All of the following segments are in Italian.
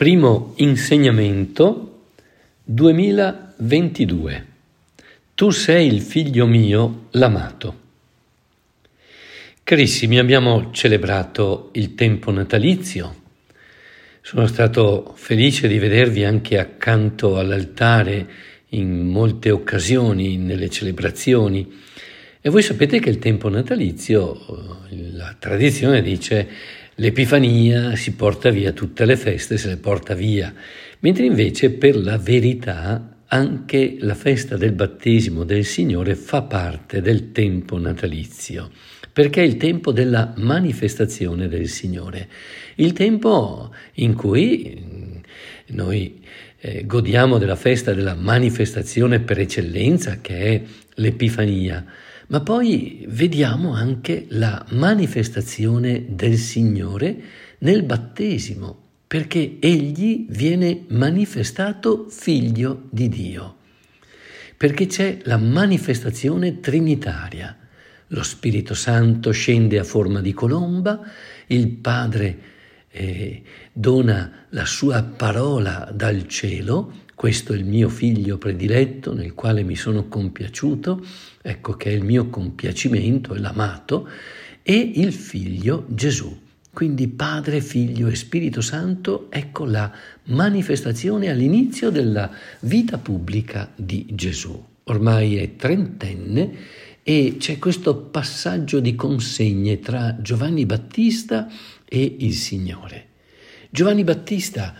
Primo insegnamento 2022. Tu sei il figlio mio, l'amato. Carissimi, abbiamo celebrato il tempo natalizio. Sono stato felice di vedervi anche accanto all'altare in molte occasioni, nelle celebrazioni. E voi sapete che il tempo natalizio, la tradizione dice, l'Epifania si porta via tutte le feste, se le porta via, mentre invece per la verità anche la festa del battesimo del Signore fa parte del tempo natalizio, perché è il tempo della manifestazione del Signore, il tempo in cui noi godiamo della festa della manifestazione per eccellenza che è l'Epifania, ma poi vediamo anche la manifestazione del Signore nel battesimo, perché Egli viene manifestato figlio di Dio, perché c'è la manifestazione trinitaria. Lo Spirito Santo scende a forma di colomba, il Padre dona la sua parola dal cielo, questo è il mio figlio prediletto nel quale mi sono compiaciuto, ecco che è il mio compiacimento, è l'amato, e il figlio Gesù. Quindi Padre, Figlio e Spirito Santo, ecco la manifestazione all'inizio della vita pubblica di Gesù. Ormai è trentenne e c'è questo passaggio di consegne tra Giovanni Battista e il Signore. Giovanni Battista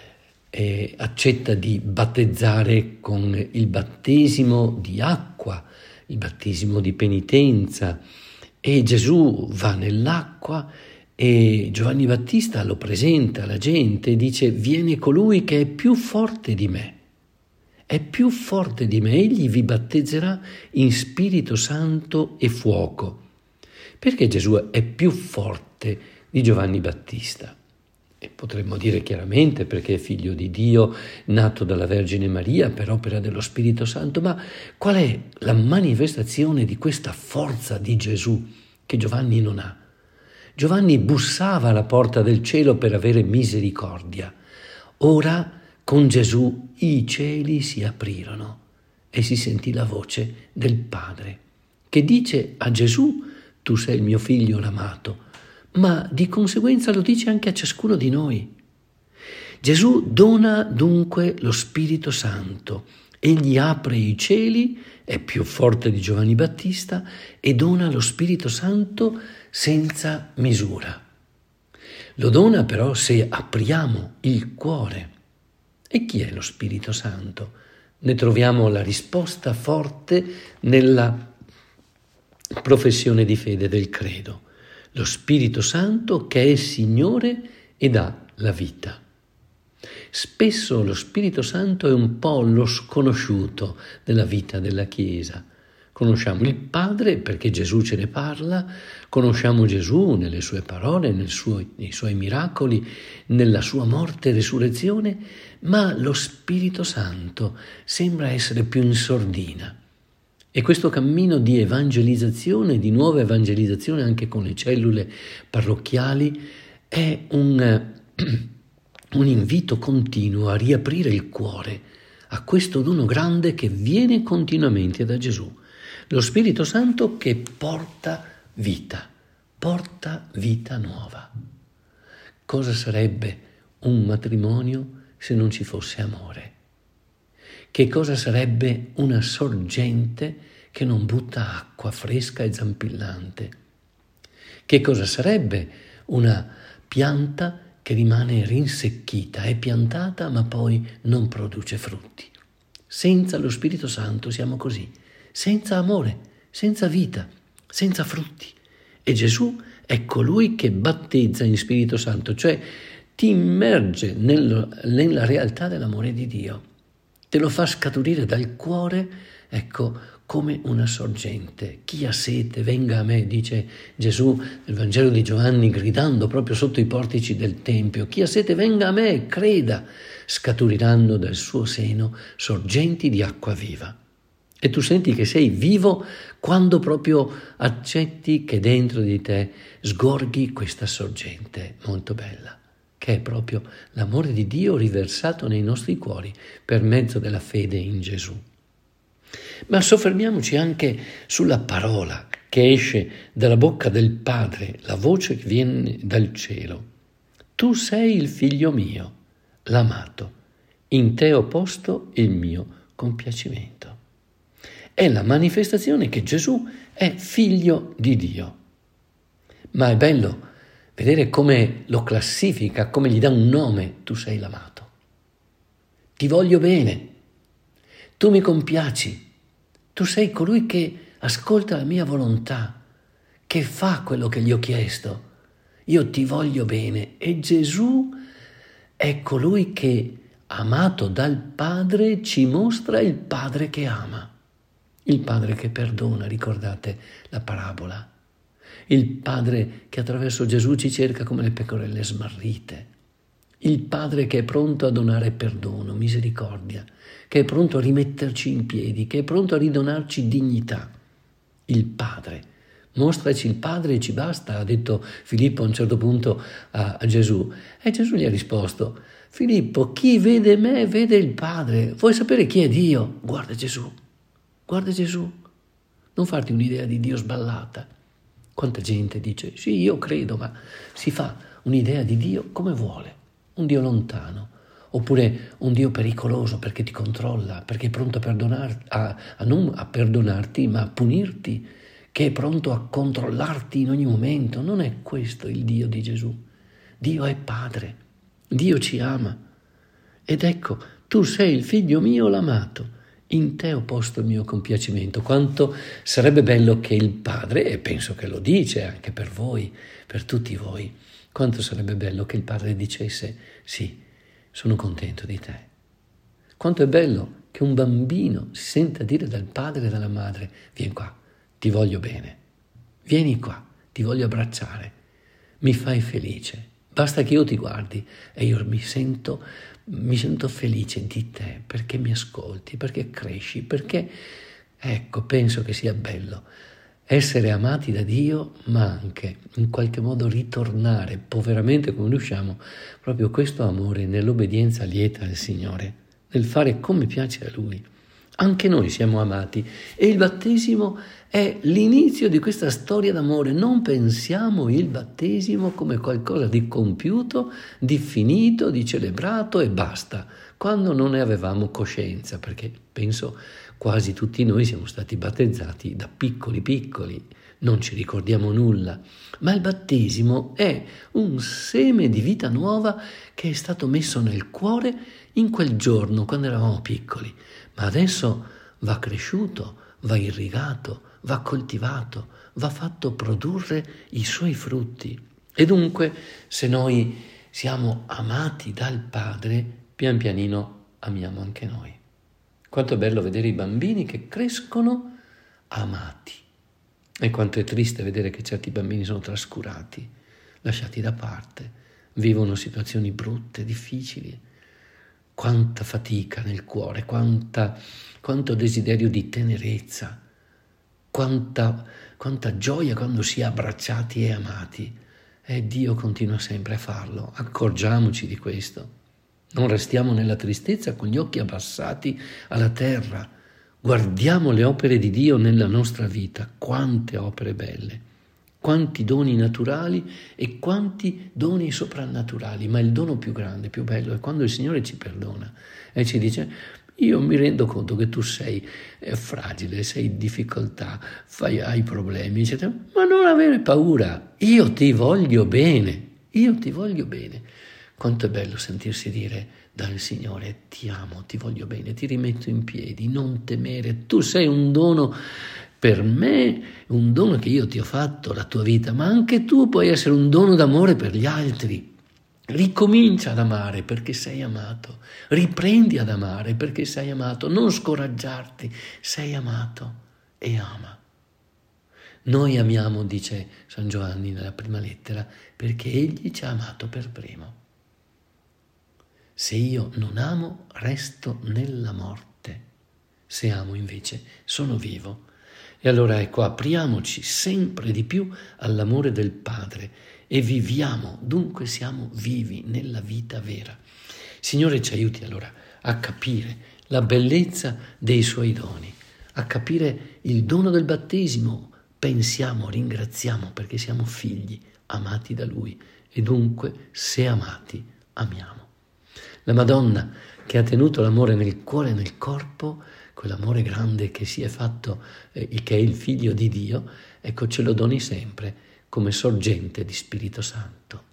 accetta di battezzare con il battesimo di acqua, il battesimo di penitenza, e Gesù va nell'acqua e Giovanni Battista lo presenta alla gente e dice: viene colui che è più forte di me, è più forte di me, egli vi battezzerà in Spirito Santo e fuoco. Perché Gesù è più forte di Giovanni Battista? E potremmo dire chiaramente perché è figlio di Dio, nato dalla Vergine Maria per opera dello Spirito Santo, ma qual è la manifestazione di questa forza di Gesù che Giovanni non ha? Giovanni bussava alla porta del cielo per avere misericordia. Ora con Gesù i cieli si aprirono e si sentì la voce del Padre che dice a Gesù: tu sei il mio figlio l'amato, ma di conseguenza lo dice anche a ciascuno di noi. Gesù dona dunque lo Spirito Santo, egli apre i cieli, è più forte di Giovanni Battista e dona lo Spirito Santo senza misura. Lo dona però se apriamo il cuore. E chi è lo Spirito Santo? Ne troviamo la risposta forte nella professione di fede del credo. Lo Spirito Santo che è Signore e dà la vita. Spesso lo Spirito Santo è un po' lo sconosciuto della vita della Chiesa. Conosciamo il Padre perché Gesù ce ne parla, conosciamo Gesù nelle sue parole, nei suoi miracoli, nella sua morte e resurrezione, ma lo Spirito Santo sembra essere più in sordina. E questo cammino di evangelizzazione, di nuova evangelizzazione anche con le cellule parrocchiali, è un invito continuo a riaprire il cuore a questo dono grande che viene continuamente da Gesù. Lo Spirito Santo che porta vita nuova. Cosa sarebbe un matrimonio se non ci fosse amore? Che cosa sarebbe una sorgente che non butta acqua fresca e zampillante? Che cosa sarebbe una pianta che rimane rinsecchita, è piantata ma poi non produce frutti? Senza lo Spirito Santo siamo così, senza amore, senza vita, senza frutti. E Gesù è colui che battezza in Spirito Santo, cioè ti immerge nella realtà dell'amore di Dio. Te lo fa scaturire dal cuore, ecco, come una sorgente. Chi ha sete, venga a me, dice Gesù nel Vangelo di Giovanni, gridando proprio sotto i portici del Tempio. Chi ha sete, venga a me, creda. Scaturiranno dal suo seno sorgenti di acqua viva. E tu senti che sei vivo quando proprio accetti che dentro di te sgorghi questa sorgente molto bella. che è proprio l'amore di Dio riversato nei nostri cuori per mezzo della fede in Gesù. Ma soffermiamoci anche sulla parola che esce dalla bocca del Padre, la voce che viene dal cielo. Tu sei il figlio mio, l'amato, in te ho posto il mio compiacimento. È la manifestazione che Gesù è figlio di Dio. Ma è bello vedere come lo classifica, come gli dà un nome. Tu sei l'amato. Ti voglio bene. Tu mi compiaci. Tu sei colui che ascolta la mia volontà, che fa quello che gli ho chiesto. Io ti voglio bene. E Gesù è colui che, amato dal Padre, ci mostra il Padre che ama. Il Padre che perdona, ricordate la parabola. Il Padre che attraverso Gesù ci cerca come le pecorelle smarrite. Il Padre che è pronto a donare perdono, misericordia, che è pronto a rimetterci in piedi, che è pronto a ridonarci dignità. Il Padre. Mostraci il Padre e ci basta, ha detto Filippo a un certo punto a Gesù. E Gesù gli ha risposto: Filippo, chi vede me vede il Padre. Vuoi sapere chi è Dio? Guarda Gesù. Guarda Gesù. Non farti un'idea di Dio sballata. Quanta gente dice, sì, io credo, ma si fa un'idea di Dio come vuole. Un Dio lontano, oppure un Dio pericoloso perché ti controlla, perché è pronto non a perdonarti, ma a punirti, che è pronto a controllarti in ogni momento. Non è questo il Dio di Gesù. Dio è Padre, Dio ci ama. Ed ecco, tu sei il figlio mio l'amato. In te ho posto il mio compiacimento. Quanto sarebbe bello che il Padre, e penso che lo dice anche per voi, per tutti voi, quanto sarebbe bello che il Padre dicesse: sì, sono contento di te. Quanto è bello che un bambino si senta dire dal padre e dalla madre: vieni qua, ti voglio bene, vieni qua, ti voglio abbracciare, mi fai felice, basta che io ti guardi e io mi sento felice di te, perché mi ascolti, perché cresci, perché, ecco, penso che sia bello essere amati da Dio, ma anche in qualche modo ritornare poveramente come riusciamo proprio questo amore nell'obbedienza lieta al Signore, nel fare come piace a Lui. Anche noi siamo amati e il battesimo è l'inizio di questa storia d'amore. Non pensiamo il battesimo come qualcosa di compiuto, di finito, di celebrato e basta, quando non ne avevamo coscienza, perché penso quasi tutti noi siamo stati battezzati da piccoli, non ci ricordiamo nulla, ma il battesimo è un seme di vita nuova che è stato messo nel cuore in quel giorno, quando eravamo piccoli, ma adesso va cresciuto, va irrigato, va coltivato, va fatto produrre i suoi frutti. E dunque, se noi siamo amati dal Padre, pian pianino amiamo anche noi. Quanto è bello vedere i bambini che crescono amati. E quanto è triste vedere che certi bambini sono trascurati, lasciati da parte, vivono situazioni brutte, difficili. Quanta fatica nel cuore, quanto desiderio di tenerezza, quanta gioia quando si è abbracciati e amati. E Dio continua sempre a farlo, accorgiamoci di questo. Non restiamo nella tristezza con gli occhi abbassati alla terra. Guardiamo le opere di Dio nella nostra vita, quante opere belle, quanti doni naturali e quanti doni soprannaturali, ma il dono più grande, più bello è quando il Signore ci perdona e ci dice: io mi rendo conto che tu sei fragile, sei in difficoltà, hai problemi, eccetera, ma non avere paura, io ti voglio bene, io ti voglio bene. Quanto è bello sentirsi dire dal Signore: ti amo, ti voglio bene, ti rimetto in piedi, non temere, tu sei un dono per me, un dono che io ti ho fatto, la tua vita, ma anche tu puoi essere un dono d'amore per gli altri. Ricomincia ad amare perché sei amato, riprendi ad amare perché sei amato, non scoraggiarti, sei amato e ama. Noi amiamo, dice San Giovanni nella prima lettera, perché Egli ci ha amato per primo. Se io non amo, resto nella morte. Se amo, invece, sono vivo. E allora ecco, apriamoci sempre di più all'amore del Padre e viviamo, dunque siamo vivi nella vita vera. Signore, ci aiuti allora a capire la bellezza dei suoi doni, a capire il dono del battesimo. Pensiamo, ringraziamo perché siamo figli amati da Lui e dunque, se amati, amiamo. La Madonna che ha tenuto l'amore nel cuore e nel corpo, quell'amore grande che si è fatto, che è il Figlio di Dio, ecco, ce lo doni sempre come sorgente di Spirito Santo.